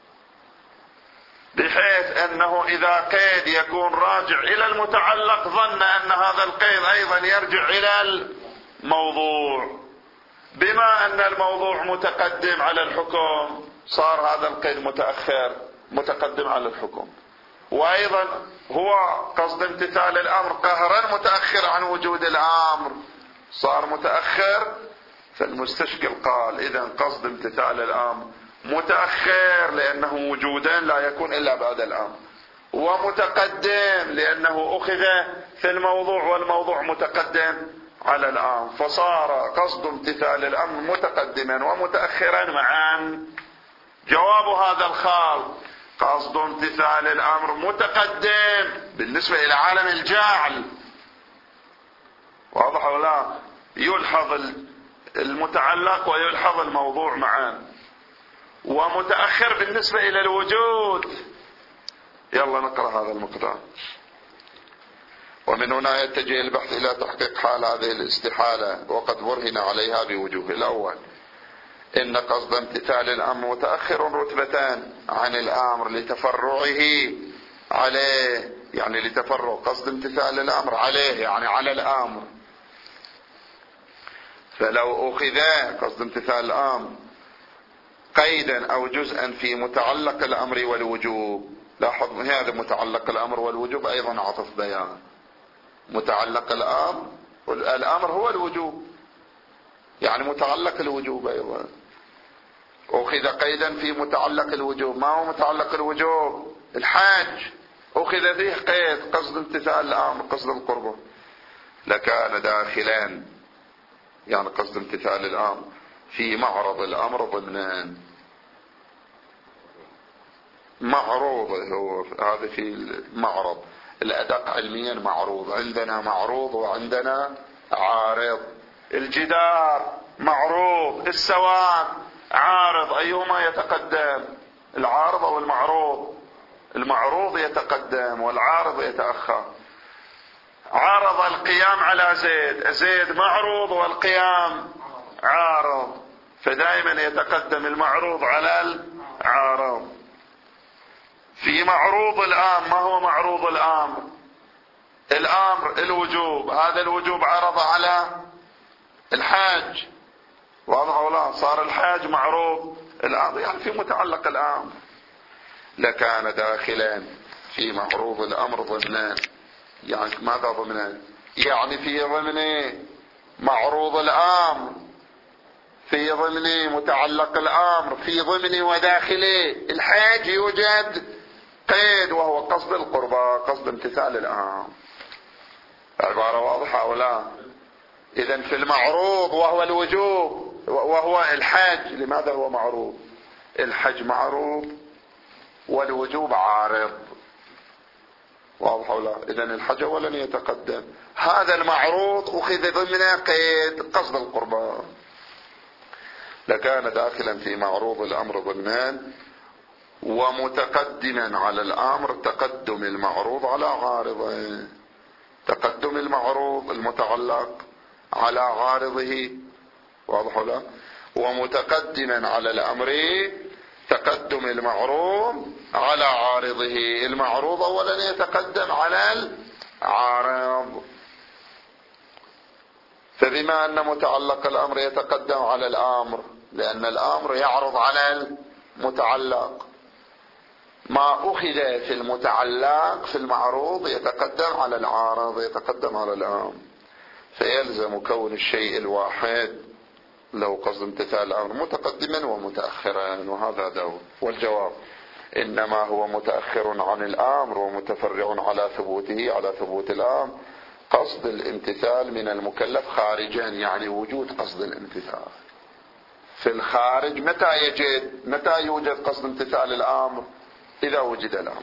بحيث أنه إذا قيد يكون راجع إلى المتعلق ظن أن هذا القيد أيضا يرجع إلى الموضوع. بما أن الموضوع متقدم على الحكم صار هذا القيد متأخر متقدم على الحكم. وأيضا هو قصد امتثال الأمر قهرا متأخر عن وجود الأمر صار متأخر. فالمستشكل قال إذا قصد امتثال الأمر متأخر لأنه وجودا لا يكون إلا بعد الأمر، ومتقدم لأنه أخذ في الموضوع والموضوع متقدم على الأمر، فصار قصد امتثال الأمر متقدما ومتأخرا معا. جواب هذا الخال قصد امتثال الأمر متقدم بالنسبة إلى عالم الجعل، واضح ولا؟ يلحظ المتعلق ويلحظ الموضوع معا، ومتأخر بالنسبة إلى الوجود. يلا نقرأ هذا المقطع. ومن هنا يتجه البحث إلى تحقيق حال هذه الاستحالة، وقد برهن عليها بوجوه. الأول إن قصد امتثال الأمر متأخر رتبتان عن الأمر لتفرعه عليه، يعني لتفرع قصد امتثال الأمر عليه يعني على الأمر. فلو أخذ قصد امتثال الأمر قيدا أو جزءا في متعلق الأمر والوجوب، لاحظ هذا متعلق الأمر والوجوب أيضا عطف بيان. متعلق الأمر الأمر هو الوجوب، يعني متعلق الوجوب أيضا. أخذ قيدا في متعلق الوجوب. ما هو متعلق الوجوب؟ الحاج أخذ فيه قيد قصد امتثال الأمر قصد القربة، لكان داخلا يعني قصد امتثال الأمر في معرض الأمر ضمنان. معروض هو هذا في المعرض الأدق علميا معروض. عندنا معروض وعندنا عارض. الجدار معروض، السواد عارض، أيهما يتقدم؟ العارض أو المعروض؟ المعروض يتقدم والعارض يتأخر. عارض القيام على زيد، زيد معروض والقيام عارض، فدائما يتقدم المعروض على العارض. في معروض الأمر، ما هو معروض الأمر؟ الأمر الوجوب، هذا الوجوب عرض على الحاج، واضح ولا؟ صار الحاج معروض الأمر، يعني في متعلق الأمر. لكان داخلا في معروض الأمر ضمنان. يعني ماذا ضمنان؟ يعني في ضمن معروض الأمر، في ضمن متعلق الأمر، في ضمن وداخله الحاج يوجد قيد وهو قصد القربى، قصد امتثال الأمر. عبارة واضحة أو لا؟ إذن في المعروض وهو الوجوب وهو الحج. لماذا هو معروض؟ الحج معروض والوجوب عارض، واضح أو لا؟ إذن الحج أولا يتقدم. هذا المعروض أخذ ضمن قيد قصد القربى. لكان داخلا في معروض الأمر ضمنان، ومتقدما على الأمر تقدم المعروض على عارضه. تقدم المعروض المتعلق على عارضه، واضح ولا؟ ومتقدما على الأمر تقدم المعروض على عارضه. المعروض أولا يتقدم على العارض. فبما أن متعلق الأمر يتقدم على الأمر لأن الأمر يعرض على المتعلق، ما أخذ في المتعلق في المعروض يتقدم على العارض، يتقدم على الأمر. فيلزم كون الشيء الواحد له قصد امتثال الأمر متقدما ومتأخرا، وهذا دور. والجواب إنما هو متأخر عن الأمر ومتفرع على ثبوته على ثبوت الأمر. قصد الامتثال من المكلف خارجا، يعني وجود قصد الامتثال في الخارج. متى يجد متى يوجد قصد امتثال الأمر؟ إذا وجد الأمر.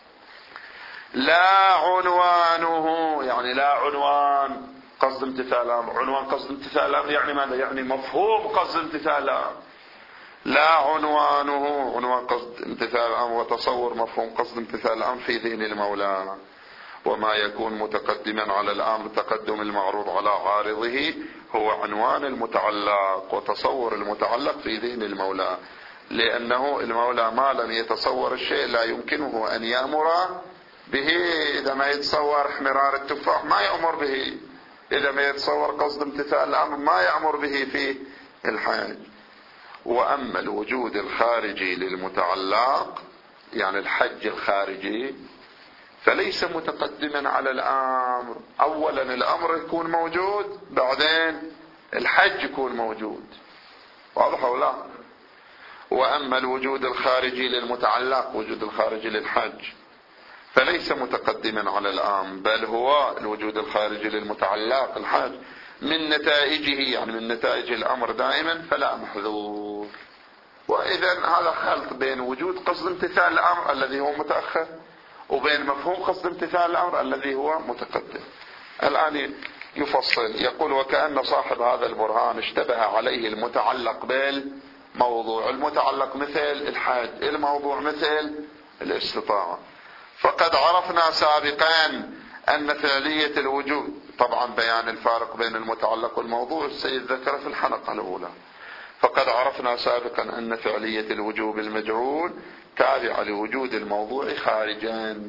لا عنوانه، يعني لا عنوان قصد امتثال الأمر. عنوان قصد امتثال الأمر يعني ماذا؟ يعني مفهوم قصد امتثال الأمر. لا عنوانه، عنوان قصد امتثال الأمر وتصور مفهوم قصد امتثال الأمر في ذهن المولى. وما يكون متقدما على الأمر تقدم المعروض على عارضه هو عنوان المتعلق وتصور المتعلق في ذهن المولى، لأنه المولى ما لم يتصور الشيء لا يمكنه أن يأمر به. إذا ما يتصور احمرار التفاح ما يأمر به، إذا ما يتصور قصد امتثال الأمر ما يأمر به في الحاج. وأما الوجود الخارجي للمتعلق يعني الحج الخارجي فليس متقدما على الأمر. أولا الأمر يكون موجود، بعدين الحج يكون موجود. واضح أو لا؟ وأما الوجود الخارجي للمتعلق وجود الخارجي للحج فليس متقدما على الأمر، بل هو الوجود الخارجي للمتعلق الحج من نتائجه، يعني من نتائج الأمر دائما، فلا محذور. وإذا هذا خلط بين وجود قصد امتثال الأمر الذي هو متأخر وبين مفهوم قصد امتثال الأمر الذي هو متقدم. الآن يفصل يقول: وكأن صاحب هذا البرهان اشتبه عليه المتعلق بالموضوع. المتعلق مثل الحج، الموضوع مثل الاستطاعة. فقد عرفنا سابقا أن فعلية الوجود، طبعا بيان الفارق بين المتعلق والموضوع السيد ذكر في الحلقة الأولى. فقد عرفنا سابقا أن فعلية الوجوب المجعول تابعة لوجود الموضوع خارجا.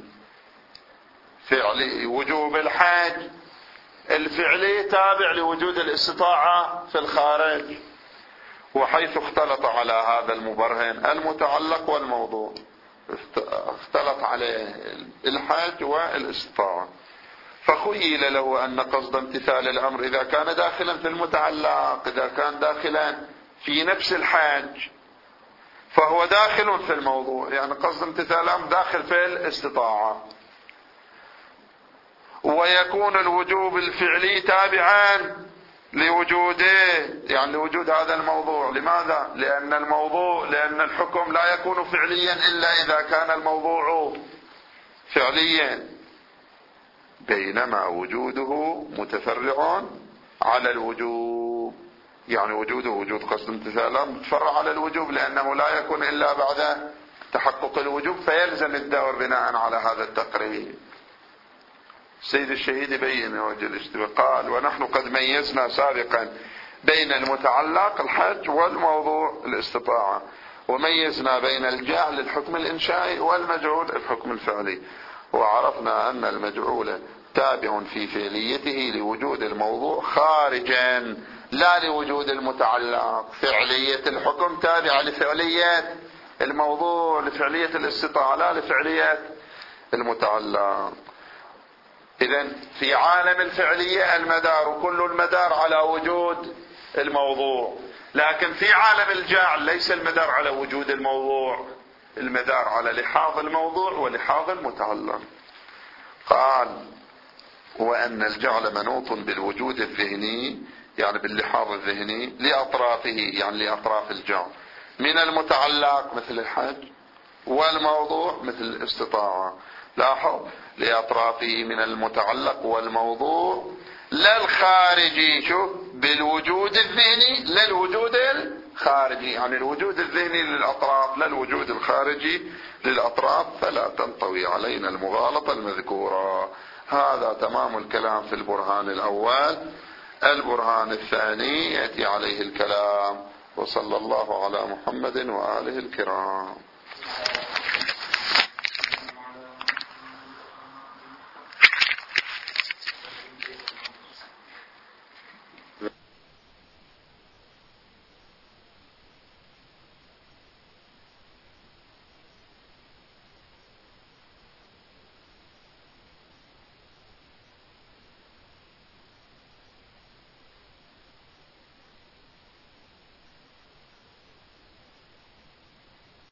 فعلي وجوب الحج الفعلي تابع لوجود الاستطاعة في الخارج. وحيث اختلط على هذا المبرهن المتعلق والموضوع، اختلط عليه الحج والاستطاعة، فخيل له أن قصد امتثال الأمر إذا كان داخلا في المتعلق، إذا كان داخلا في نفس الحج فهو داخل في الموضوع، يعني قصد امتثال الأمر داخل في الاستطاعة. ويكون الوجوب الفعلي تابعا لوجوده، يعني لوجود هذا الموضوع. لماذا؟ لأن الموضوع لأن الحكم لا يكون فعليا إلا إذا كان الموضوع فعليا، بينما وجوده متفرع على الوجوب، يعني وجوده وجود قصد امتثال متفرع على الوجوب، لأنه لا يكون إلا بعد تحقق الوجوب، فيلزم الدور بناء على هذا التقرير. السيد الشهيد يبين وجه الاشتباه، قال: ونحن قد ميزنا سابقا بين المتعلق الحج والموضوع الاستطاعة، وميزنا بين الجاعل الحكم الإنشائي والمجعول الحكم الفعلي، وعرفنا أن المجعول تابع في فعليته لوجود الموضوع خارجا لا لوجود المتعلق. فعلية الحكم تابعة لفعلية الموضوع، لفعلية الاستطاعة لا لفعلية المتعلق. إذن في عالم الفعلية المدار كل المدار على وجود الموضوع، لكن في عالم الجعل ليس المدار على وجود الموضوع، المدار على لحاظ الموضوع ولحاظ المتعلق. قال: وأن الجعل منوط بالوجود الذهني، يعني باللحاظ الذهني، لأطرافه، يعني لأطراف الجعل، من المتعلق مثل الحج، والموضوع مثل الاستطاعة. لاحظ: لأطرافه من المتعلق والموضوع، لا الخارجي، شوف، بالوجود الذهني لا الوجود الخارجي، يعني الوجود الذهني للأطراف لا الوجود الخارجي للأطراف، فلا تنطوي علينا المغالطة المذكورة. هذا تمام الكلام في البرهان الأول. البرهان الثاني يأتي عليه الكلام. وصلى الله على محمد وآله الكرام.